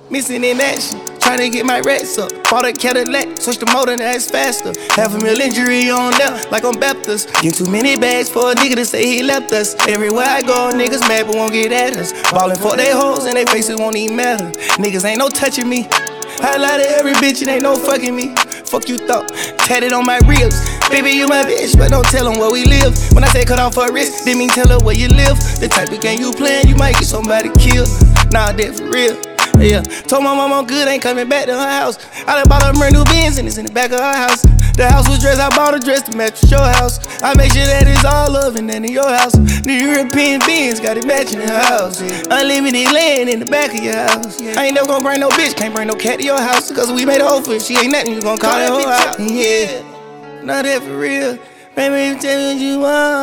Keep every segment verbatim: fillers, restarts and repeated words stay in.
missing in action. Trying to get my racks up. Bought a Cadillac, switch the motor, now it's faster. Half a mil injury on them, like on Baptist. Get too many bags for a nigga to say he left us. Everywhere I go, niggas mad but won't get at us. Ballin' for they hoes and they faces won't even matter. Niggas ain't no touching me. I lie to every bitch, it ain't no fucking me. Fuck you thought, tatted on my ribs. Baby, you my bitch, but don't tell them where we live. When I say cut off her wrist, didn't mean tell her where you live. The type of game you playin', you might get somebody killed. Nah, that for real. Yeah, told my mom I'm good, ain't coming back to her house. I done bought her brand new Benz and it's in the back of her house. The house was dressed, I bought a dress to match with your house. I make sure that it's all love and then in your house. The European Benz got it matching in her house. Unlimited land in the back of your house. I ain't never gonna bring no bitch, can't bring no cat to your house. Cause we made a whole for she ain't nothing, you gon' call that hoe out. Yeah, not that for real. Baby, tell me what you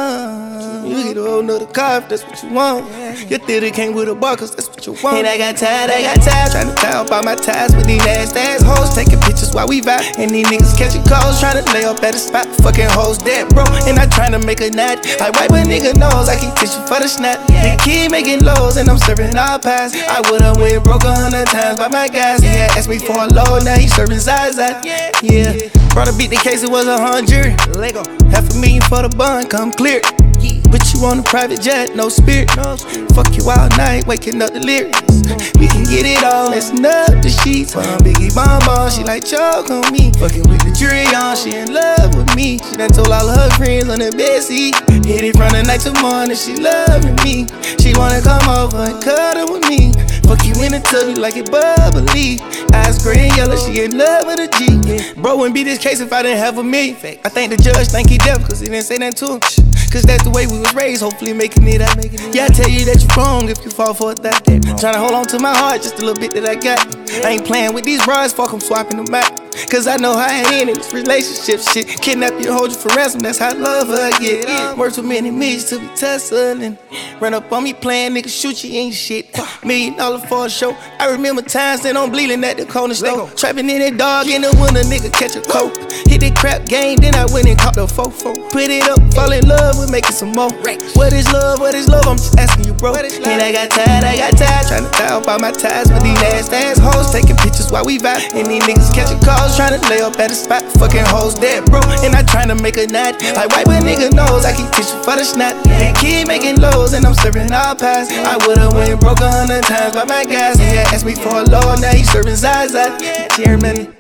want. You get a whole nother car if that's what you want. Your theater came with a bar cause that's what you want. And I got tired, I got tired trying to tie up all my ties with these nasty ass hoes. Taking pictures while we vibe. And these niggas catching calls trying to lay up at the spot. Fucking hoes dead, bro. And I trying to make a knot. I wipe a nigga nose, I keep tissue for the snot. The kid making lows and I'm serving all pies. I would've went broke a hundred times by my guys. Yeah, asked me for a low, now he serving Zaza. Yeah, brought a beat the case, it was a hundred. Lego. Half a million for the bond, come clear. Put you on a private jet, no spirit. Fuck you all night, waking up the lyrics. We can get it all, messing up the sheets. But I'm Biggie Bon Bon, she like choke on me. Fucking with the jury on, she in love with me. She done told all of her friends on the bedseat. Hit it from the night to morning, she loving me. She wanna come over and cuddle with me. Fuck you in the tubby like it bubbly. Eyes gray and yellow, she in love with a G. Bro wouldn't be this case if I didn't have a million. I think the judge think he deaf cause he didn't say that to him. Cause that's the way we was raised, hopefully making it out. Yeah, I tell you that you're wrong if you fall for that. Tryna hold on to my heart, just a little bit that I got. I ain't playing with these bras, fuck I'm swapping them out. Cause I know how I end in this relationship shit. Kidnap you and hold you for ransom, that's how love I get. Work too many millions to be tussling. Run up on me playing, nigga shoot you ain't shit. Million dollar for a show. I remember times that I'm bleeding at the corner store. Trapping in that dog in the winter, nigga catch a coat. Hit that crap game, then I went and caught the fofo. Put it up, fall in love with making some more. What is love, what is love, I'm just asking you, bro. And I got tired, I got tired, trying to tie up all my ties with these nasty ass hoes. Taking pictures while we vibe, and these niggas catching calls, trying to lay up at the spot. Fucking hoes dead, bro, and I trying to make a knot. I wipe a nigga nose, I keep tissue for the snot. And kid making lows, and I'm serving all pies. I would've went broke a hundred times by my guys. Yeah, asked me for a low, now he serving Zaza. Chairman.